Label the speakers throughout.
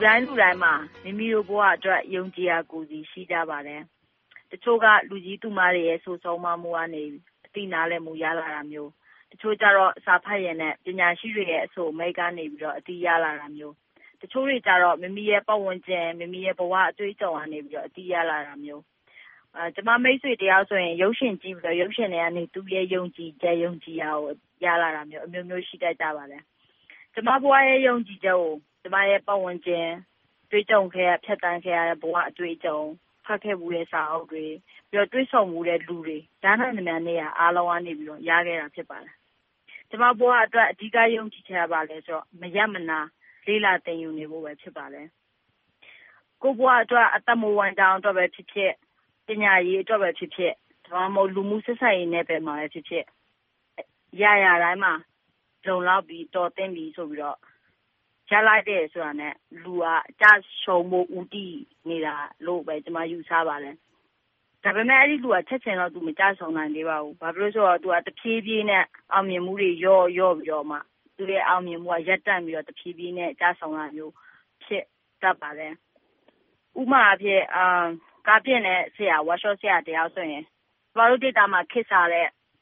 Speaker 1: တိုင်းမှာမိမိတို့ဘဝအတွက်ယုံကြည်ရာကိုယ်စီရှိကြပါတယ်တချို့ကလူကြီးသူမတွေရဲ့ဆိုဆုံးမမှုကနေအတိနာလဲမှုရလာတာမျိုးတချို့ကြတော့စာဖတ်ရင်နဲ့ပညာရှိတွေရဲ့အဆိုအမိတ်ကနေပြီးတော့အတိရလာတာမျိုးတချို့တွေကြတော့မိမိရဲ့ပတ်ဝန်းကျင်မိမိရဲ့ဘဝအတွေ့အကြုံကနေပြီးတော့အတိရလာတာမျိုးကျမမိတ်ဆွေတယောက်ဆိုရင်ရုပ်ရှင်ကြည့်ပြီးတော့ရုပ်ရှင်တွေကနေသူ့ရဲ့ယုံကြည်ချက်ယုံကြည်ရာကိုရလာတာမျိုးအမျိုးမျိုးရှိတတ်ကြပါတယ်ကျမဘဝရဲ့ယုံကြည်ချက်ကိုကျမရဲ့ပတ်ဝန်းကျင်တွေ့ကြုံခဲ့ရဖြတ်တန်းခဲ့ရတဲ့ဘဝအတွေ့အကြုံဖတ်ခဲ့မှုတဲ့စာအုပ်တွေပြီးတော့တွေ့ဆုံမှုတဲ့လူတွေဒါနဲ့မှန်နေရအားလုံးကနေပြီးတော့ရခဲ့တာဖြစ်ပါတယ်ကျမဘဝအတွက်အဓိကယုံကြည်ချက်ပါလဲဆိုတော့မရမနာလေးလာတင်ယူနေဖို့ပဲဖြစ်ပါတယ်ကိုဘဝအတွက်အသက်မွေးကြောင်းအတွက်ပဲဖြစ်ဖြစ်ပညာရေးအတွက်ပဲဖြစ်ဖြစ်ဒါမှမဟုတ်လူမှုဆက်ဆံရေးနဲ့ပဲမှာပဲဖြစ်ဖြစ်ရရတိုင်းမှာလုံလောက်ပြီးတော်သင့်ပြီးဆိုပြီးတော့ရလိုက်တယ်ဆိုတာနဲ့လူကကြရှုံမှုဦးတည်နေတာလို့ပဲကျွန်မယူဆပါတယ်ဒါပေမဲ့အဲ့ဒီလူကချက်ချင်းတော့သူမကြဆုံးနိုင်သေးပါဘူးဘာဖြစ်လို့ဆိုတော့သူကတဖြည်းဖြည်းနဲ့အောင်မြင်မှုတွေရော့ပြီးတော့မှသူရဲ့အောင်မြင်မှုကရပ်တန့်ပြီးတော့တဖြည်းဖြည်းနဲ့ကြဆုံးလာမျိုးဖြစ်တတ်ပါတယ်ဥပမာအဖြစ်ကားပြင်းတဲ့ဆရာဝါရှော့ဆရာတယောက်ဆိုရင်ကျမတို့ဒေတာမှာခေတ်စားတဲ့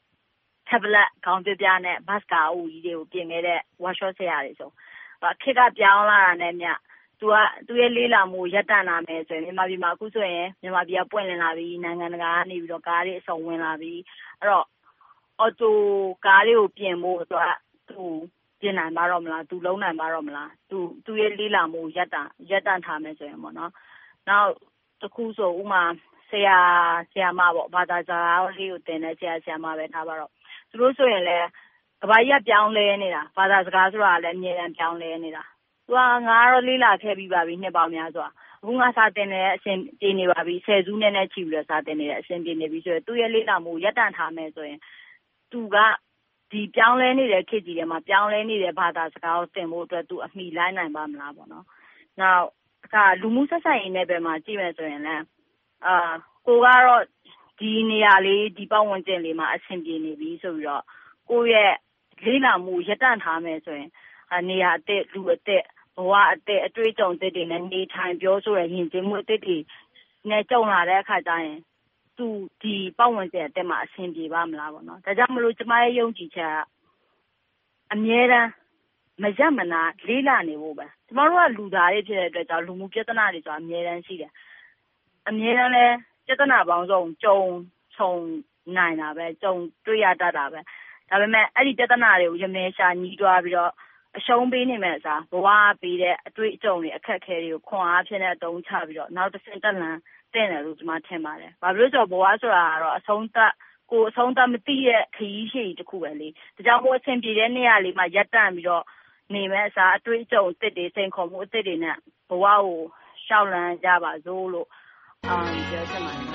Speaker 1: tablet ခေါင်းပြနဲ့ bus ကားဦးကြီးတွေကိုပြင်ခဲ့တဲ့ဝါရှော့ဆရာတွေဆိုခေတ်ကပြောင်းလာတာနဲ့မြသူရဲ့လေးလာမှုရပ်တန့်လာမယ်ဆိုရင်မြန်မာပြည်မှာအခုဆိုရင်မြန်မာပြည်ကပွင့်လင်းလာပြီးနိုင်ငံတကာကနေပြီးတော့ကားတွေအစုံဝင်လာပြီးအဲ့တော့အော်တိုကားတွေကိုပြင်ဖို့ဆိုတာသူပြင်နိုင်ပါတော့မလားသူလုံးနိုင်ပါတော့မလားသူရဲ့လေးလာမှုရပ်တန့်ထားမယ်ဆိုရင်ပေါ့နော်နောက်တစ်ခုဆိုဥမာဆရာမပေါ့ဘာသာစကားလေးကိုသင်တဲ့ဆရာမပဲထားပါတော့သူတို့ဆိုရင်လည်းကဘာကြီးကပြောင်းလဲနေတာဘာသာစကားဆိုတာလည်းအမြဲတမ်းပြောင်းလဲနေတာသူကငါတော့လေးလာခဲ့ပြီးပါပြီနှစ်ပေါင်းများစွာအခုငါစာသင်နေတဲ့အဆင်ပြေနေပါပြီ10စုနဲ့ချီပြီးတော့စာသင်နေတဲ့အဆင်ပြေနေပြီဆိုရင်သူ့ရဲ့လေးလာမှုရပ်တန့်ထားမယ်ဆိုရင်သူကဒီပြောင်းလဲနေတဲ့ခေတ်ကြီးထဲမှာပြောင်းလဲနေတဲ့ဘာသာစကားကိုသင်ဖို့အတွက်သူအမိလိုက်နိုင်ပါမလားပေါ့နော်နောက်အခါလူမှုဆက်ဆံရေးနဲ့ပဲမှာကြည့်မယ်ဆိုရင်လည်းကိုကတော့ဒီနေရာလေးဒီပတ်ဝန်းကျင်လေးမှာအဆင်ပြေနေပြီဆိုပြီးတော့ကိုရဲ့လေးလာမှုရပ်တန့်ထားမယ်ဆိုရင်နေရာအသစ်လူအသစ်ဘဝအသစ်အတွေ့အကြုံအသစ်တွေနဲ့နေထိုင်ပြောဆိုရရင်ကျင်းမှုအသစ်တွေနဲ့ကြုံလာတဲ့အခါကျရင်သူဒီပတ်ဝန်းကျင်အသစ်မှာအဆင်ပြေပါမလားပေါ့နော်ဒါကြောင့်မလို့ကျမရဲ့ယုံကြည်ချက်ကအမြဲတမ်းမရမနာလေးလာနေဖို့ပဲကျမတို့ကလူသားတွေဖြစ်တဲ့အတွက်ကြောင့်လူမှုပြဿနာတွေဆိုတာအမြဲတမ်းရှိတယ်အမြဲတမ်းလဲပြဿနာပေါင်းစုံကြုံဆုံနိုင်တာပဲကြုံတွေ့ရတတ်တာပဲဒါပေမဲ့အဲ့ဒီပြဿနာတွေကိုရမဲရှာညီးတွားပြီးတော့အရှုံးပေးနေမဲ့အစားဘဝပေးတဲ့အတွေ့အကြုံတွေအခက်အခဲတွေကိုခွန်အားဖြင့်နဲ့အသုံးချပြီးတော့နောက်တစ်ဆင့်တက်လန်းတဲ့တယ်လို့ကျွန်မထင်ပါတယ်။ဘာဖြစ်လို့ဆိုတော့ဘဝဆိုတာကတော့အဆုံးသတ်မသိတဲ့ခရီးရှည်တစ်ခုပဲလေ။ဒါကြောင့်မို့အဆင်ပြေတဲ့နေရာလေးမှာရပ်တန့်ပြီးတော့နေမဲ့အစားအတွေ့အကြုံအသစ်တွေစိန်ခေါ်မှုအသစ်တွေနဲ့ဘဝကိုရှောက်လန်းကြပါစို့လို့ပြောချင်ပါတယ်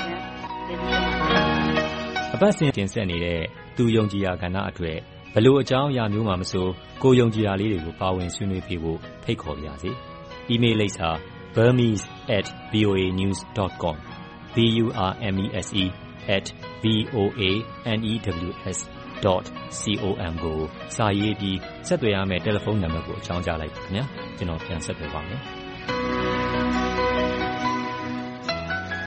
Speaker 2: ။အပတ်စဉ်တင်ဆက်နေတဲ့သူယုံကြည်ရာကဏ္ဍအတွက်ဘယ်လိုအကြောင်းအရာမျိုးမှမဆိုကိုယုံကြည်ရာလေးတွေကိုပါဝင်ဆွေးနွေးပေးဖို့ဖိတ်ခေါ်ပါရစေ။ email လိပ်စာ burmese@voanews.com burmese@voanews.com ကိုစာရေးပြီးဆက်သွယ်ရမယ့်တယ်လီဖုန်းနံပါတ်ကိုအကြောင်းကြားလိုက်ပါခင်ဗျာ။ကျွန်တော်ပြန်ဆက်သွယ်ပါမယ်။